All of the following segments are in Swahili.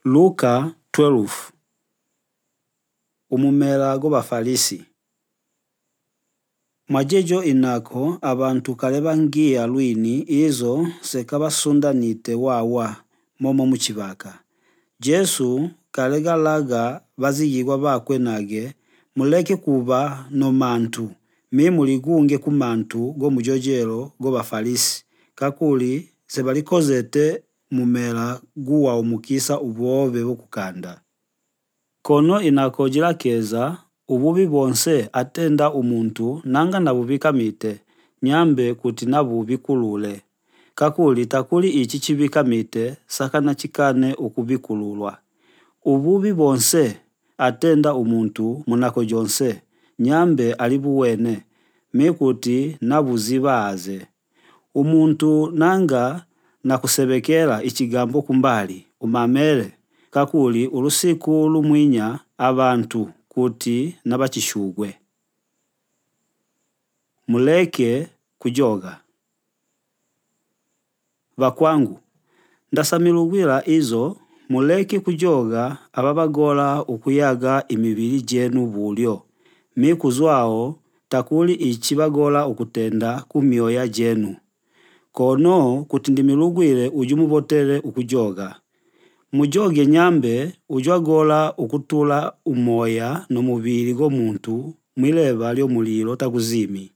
Luka 12. Umumela gobafarisi. Mwajejo inako abantu kale bangiya lwini izo sekabasundanite wawa momo muchibaka. Jesu kale galaga baziyigwa bakwe nage muleke kuba no mantu muligunge ku mantu go mujojelo gobafarisi kakuli sebalikozete mumela guwa umukisa ubuobe bokukanda. Kono inako jilakeza ububi bonse atenda umuntu nanga nabubikamite nyambe kuti nabubikulule. Kakuli takuli ichi chibikamite sakana chikane ukubikululwa. Ububi bonse atenda umuntu munako jonse nyambe alibuwene mekuti nabuzibaze. Umuntu nanga nakusebekela ichigambo kumbali umamele kakuli ulusiku lumwinya abantu kuti nabachishugwe. Muleke kujoga. Vakwangu, ndasamilugwila izo muleke kujoga ababagola ukuyaga imibili jenu bulyo. Mikuzwao takuli ichibagola ukutenda kumioya jenu. Kono kutindimilugwile ujumubotere ukujoga. Mujoge nyambe ujwagola ukutula umoya no mubili go muntu mwileba lyo mulilo takuzimi.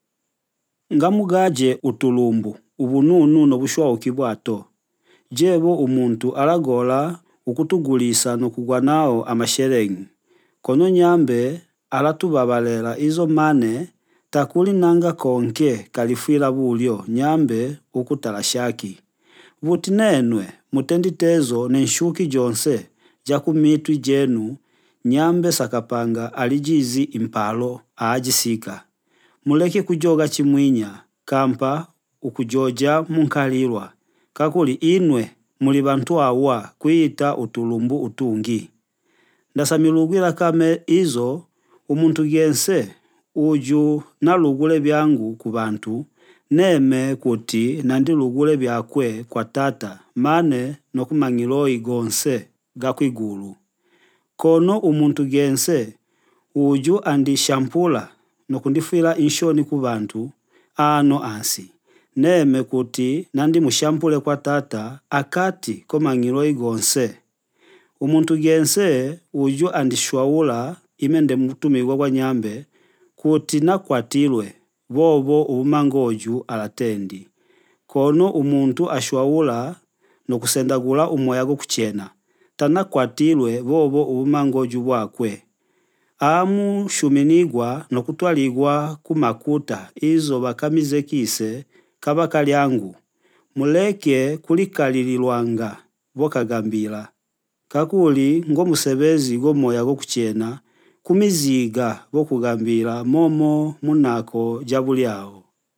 Ngamugaje utulumbu ubununu no bushwa ukibwato. Jebo umuntu alagola ukutugulisa no kugwanao amasherengi. Kono nyambe alatubabalela izo mane takuli nanga konke kalifwila bulyo nyambe ukutalashaki. Vutinenwe mutenditezo nenshuki jonse jakumitwi jenu nyambe sakapanga alijizi impalo ajisika. Muleke kujoga chimwinya kampa ukujoja munkalilwa. Kakuli inwe muli bantu awa kuita utulumbu utungi. Ndasamilugwila kame izo umuntu gense uju nalugule byangu kubantu neme kuti nandilugule byakwe kwa tata mane no kumangiloi gonse gakwigulu. Kono umuntu gense uju andi shampula no kundifila inshoni kubantu ano ansi neme kuti nandi mushampule kwa tata akati komangiloi gonse. Umuntu gense uju andi shwaula imende mutumigwa kwa nyambe kuti nakwatilwe bobo ubumangoju alatendi. Kono umuntu ashwaula no kusendagula umoya go kuchena tanakwatilwe bobo ubumangoju bwakwe. Amu shuminigwa no kutwaligwa kumakuta izo bakamizekise kabakalyangu. Muleke kulikalililwanga bokagambila. Kakuli ngo musebezi go moya go kuchena kumiziga bokugambila momo munako jabuliao.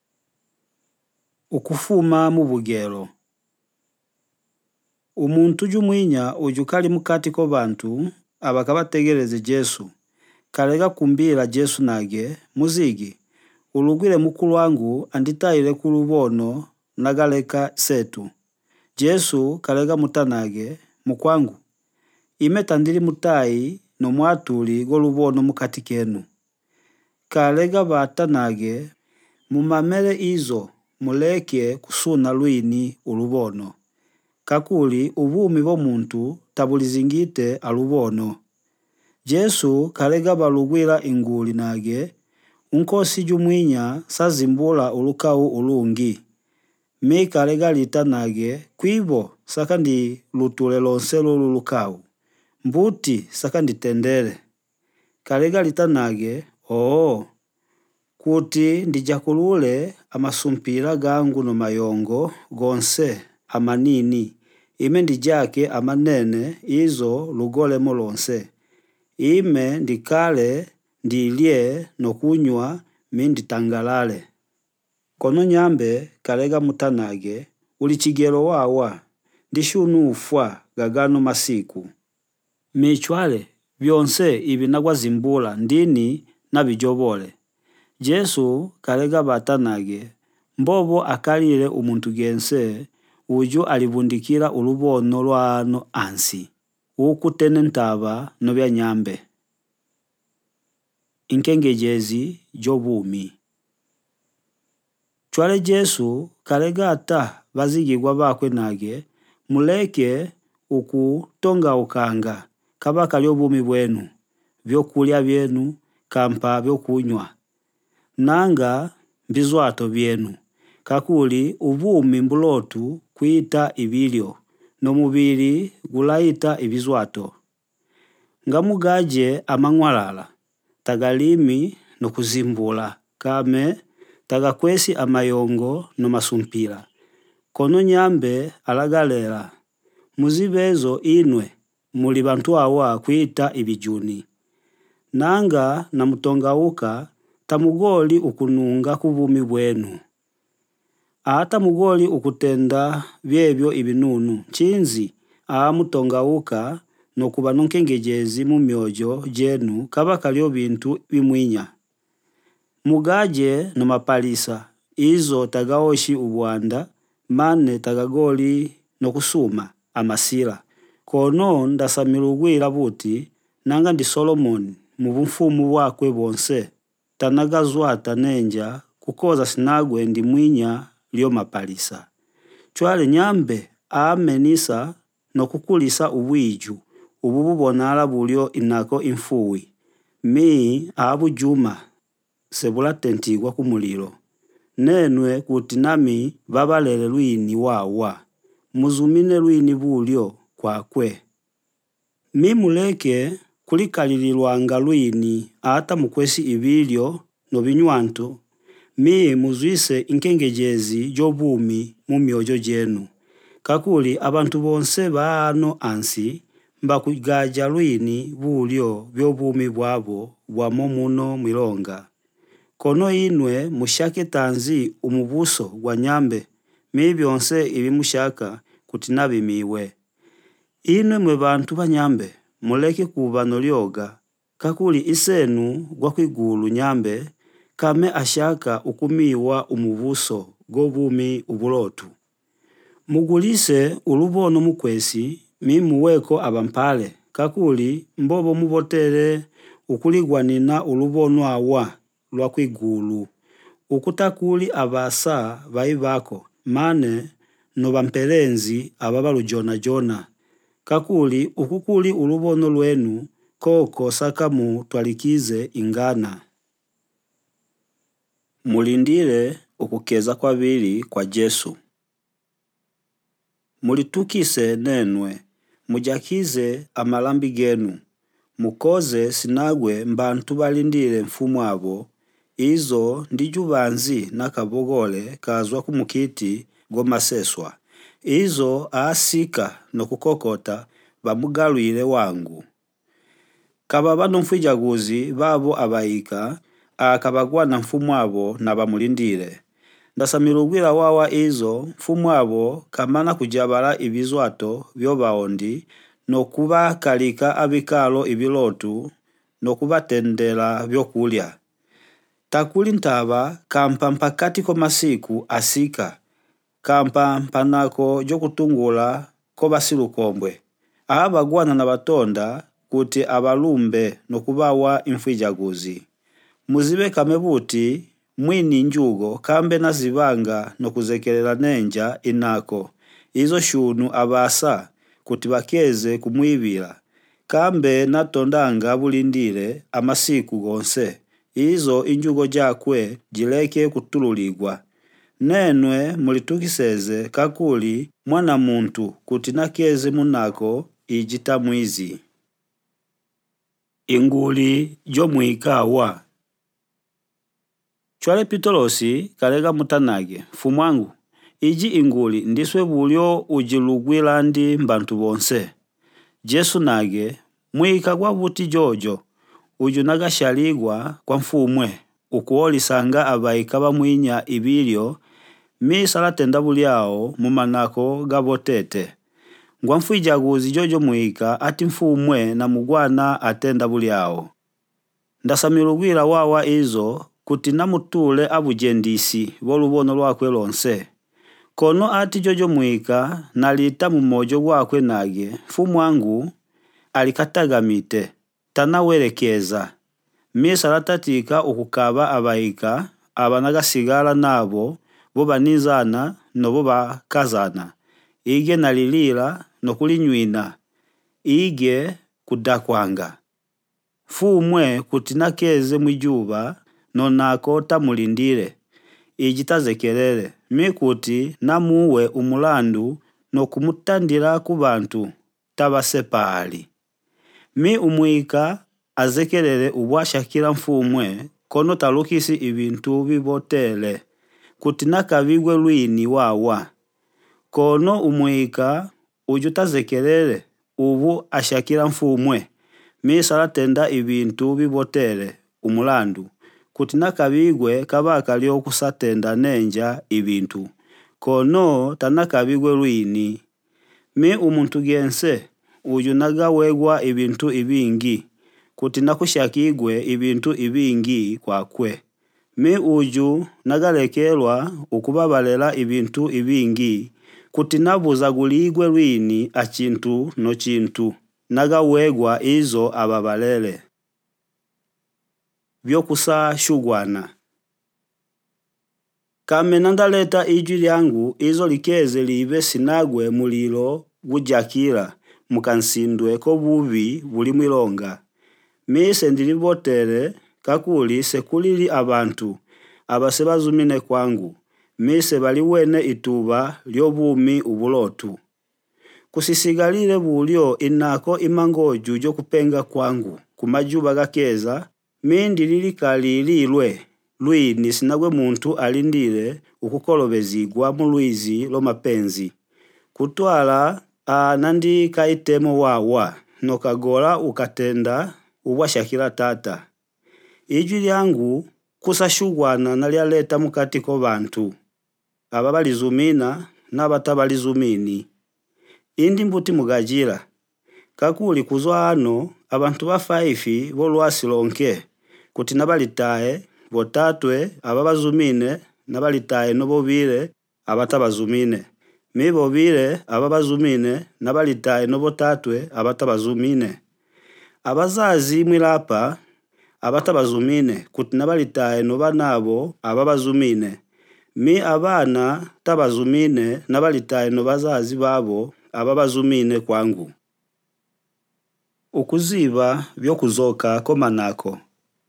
Ukufuma mu bugelo. Umuntu jumwinya ujukali mukati ko bantu abakabategereze Jesu. Kalega kumbila Jesu nage muzigi ulugwile mukulu wangu anditaile kulubono nagaleka setu. Jesu kalega mutanage mukwangu imetandili mutai no mwatuli golubono mukati kenu. Kalega batanage mumamele izo muleke kusuna lwini ulubono. Kakuli ubumi bo muntu tabulizingite alubono. Jesu kalega balugwila inguli nage unkosi jumwinya sazimbula ulukau ulungi. Kalega litanage kwibo sakandi lutule lonselo lulukau. Mbuti sakandi tendele. Kalega litanage kuti ndijakulule amasumpira gangu no mayongo gonse amanini ime ndijake amanene izo lugole molonse. Ime ndikale ndilye no kunywa minditangalale. Kono nyambe kalega mutanage ulichigelo wawa ndishunu ufwa gagano masiku. Michwale byonse ibinagwa zimbula ndini nabijobole. Jesu kalega batanage mbobo akalile umuntu gense uju alibundikira ulubono lwano ansi. ukutene ntaba no bya nyambe. Inkengejezi jobumi. Chwale Jesu kalega ata bazigigwa bakwe nage, muleke ukutonga ukanga kabaka lyobumi bwenu, byokulya byenu kampa byokunywa, nanga mbizwato byenu, kakuli ubumi mbulotu kuita ibilyo, no mubili gulaita ibizwato. Ngamugaje amangwalala, tagalimi no kuzimbula, kame tagakwesi amayongo no masumpila. Kono nyambe alagalela, muzibezo inwe muli bantu awa kuita ibijuni. Nanga na mutongauka tamugoli ukununga kubumi bwenu. Ata mugoli ukutenda byebyo ibinunu, chinzi mutongauka no kuba nunkengejezi mu myojo jenu kabaka lyo bintu bimwinya. Mugaje no mapalisa, izo tagaoshi ubwanda, mane tagagoli no kusuma amasila. Kono ndasamilugwila buti, nanga ndi Solomoni mubumfumu wakwe bonse, tanagazwata nenja kukoza sinagwe ndi mwinya lyo mapalisa. Chwale nyambe amenisa no kukulisa uwiju, ububonala bulyo inako infuwi. Mi abujuma sebula tentigwa kumulilo. Nenwe kuti nami babalele lwini wawa, muzumine lwini bulyo kwakwe. Mi muleke kulikalililwanga lwini ata mukwesi ibilyo no binywanto, mi muzwise inkengejezi jobumi mu myojo jenu. Kakuli abantu bonse baano ansi mbakugaja lwini bulyo byobumi bwabo bwa momuno mwilonga. Kono inwe mushake tanzi umubuso gwa nyambe, mi byonse ibi mushaka kutinabimiwe. Inwe mwe bantu banyambe, muleke kuba no lyoga, kakuli isenu gwa kwigulu nyambe, kame ashaka ukumiwa umubuso gobumi ubulotu. Mugulise ulubono mukwesi, mi muweko abampale, kakuli mbobo mubotere ukuligwanina ulubono awa lwa kwigulu. Ukutakuli abasa baibako, mane no bampelenzi ababalu jona. Kakuli ukukuli ulubono lwenu koko sakamu twalikize ingana. Mulindile ukukeza kwa bili kwa Jesu. Mulitukise nenwe, mujakize amalambi genu, mukoze sinagwe mbantu balindile mfumu abo, izo ndijubanzi na kabogole kazwa kumukiti gomaseswa. Izo asika no kukokota bamugalwile wangu. Kababa no mfijaguzi babo abaika, akabagwa na mfumu abo na bamulindile. Ndasamilugwila wawa izo mfumu abo kamana kujabala ibizwato byobaondi no kuba kalika abikalo ibilotu no kuba tendela byokulya. Takuli ntaba kampa mpakati ko masiku asika, kampa mpanako jokutungula ko basilukombwe. Abagwana na batonda kuti abalumbe no kubawa imfijaguzi. Muzibe kamebuti mwini njugo kambe na zibanga no kuzekelela nenja inako. Izo shunu abasa kuti bakeze kumwibila. Kambe natondanga bulindile amasiku gonse. Izo injugo jakwe jileke kutululigwa. Nenwe mulitukiseze kakuli mwana muntu kuti nakeze munako ijita mwizi. Inguli jomwikawa. Chwale Pitolosi kalega mutanage, fumwangu, iji inguli ndiswe bulyo ujilugwila ndi mbantu bonse. Jesu nage, mwika kwa buti jojo, ujunaga shaligwa kwa mfumwe, ukuoli sanga abaika bamwinya ibilyo, mi salatenda buliao mumanako gabotete. Ngwa mfijaguzi jojo mwika ati mfumwe na mugwana atenda buliao. Ndasamilugwila wawa izo, kuti namutule abujendisi bolubono lwakwe lonse. Kono ati jojo mwika nalita mumojo gwakwe nage, mfumwangu alikatagamite tanawerekeza misa latatika ukukaba abaika abanagasigala nabo bo banizana no bo bakazana ige nalilila no kulinywina ige kudakwanga fumwe kutinakeze mwijuba nonako tamulindile iji tazekelele mikuti namuwe umulandu no kumutandila ku bantu tabasepali mi umwika azekelele ubwashakila mfumwe kono talukisi ibintu bibotele kutinakabigwe lwini wawa kono umwika uju tazekelele ubu ashakila mfumwe misa latenda ibintu bibotele umulandu kutinakabigwe kabaka lyo kusatenda nenja ibintu kono tanakabigwe lwini mi umuntu gense uju nagawegwa ibintu ibingi kutinakushakigwe ibintu ibingi kwakwe mi uju nagalekelwa ukubabalela ibintu ibingi kutinabuzaguligwe lwini achintu no chintu nagawegwa izo ababalele byokusa shugwana kame nandaleta iju lyangu izo likeze libe sinagwe mulilo gujakila mukansindwe ko bubi buli mwilonga mise ndilibotele kakuli sekulili abantu abasebazumine kwangu mise baliwene ituba lyobumi ubulotu kusisigalile bulyo inako imangoju jo kupenga kwangu kumajuba gakeza mindi lilikalililwe lwini sinagwe muntu alindile ukukolobezigwa mulwizi lo mapenzi kutwala nandi kaitemo wawa nokagola ukatenda ubwashakila tata iju lyangu kusashugwana nalyaleta mukati ko bantu ababalizumina nabatabalizumini indi mbuti mugajila kakuli kuzwa ano abantu ba 5 bolwasi lonke kuti nabalitae botatwe ababazumine nabalitae nobobile abatabazumine mibobile ababazumine nabalitae nobotatwe abatabazumine abazazi mwilapa abatabazumine kuti nabalitae nobanabo ababazumine mi abana tabazumine nabalitae nobazazi babo ababazumine kwangu ukuziba byokuzoka komanako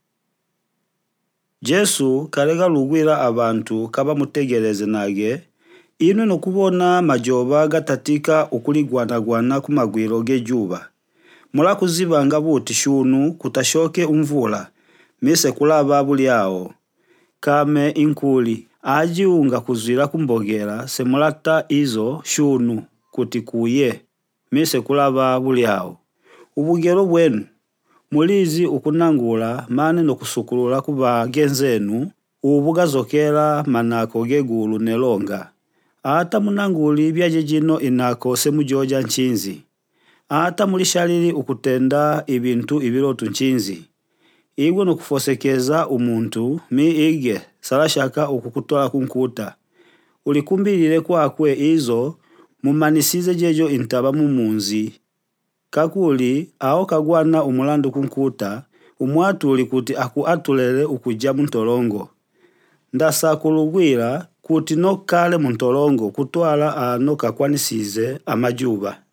Jesu kalega lugwira abantu kaba mutegereze nage ino nokubona majoba gatatika ukuligwanagwana kumagwiro gejuba mula kuzibanga buti shunu kutashoke umvula mise kulaba bulyao kame inkuli ajiunga kuzwira kumbogera semulata izo shunu kuti kuye mise kulaba bulyao ubugero bwenu mulizi ukunangula mane no kusukulula kuba genzenu ubugazokera manako gegulu nelonga ata munanguli byajejino inako semujoja nchinzi ata mulishalili ukutenda ibintu ibilotu nchinzi igwe no kufosekeza umuntu mi ige salashaka ukukutola kunkuta ulikumbilile kwakwe izo mumanisize jejo intaba mumunzi kakuli ao kagwana umulandu kunkuta umwatu ulikuti akuatulele ukuja muntolongo ndasa kulugwira kuti no kale muntolongo kutwala ano kakwanisize amajuba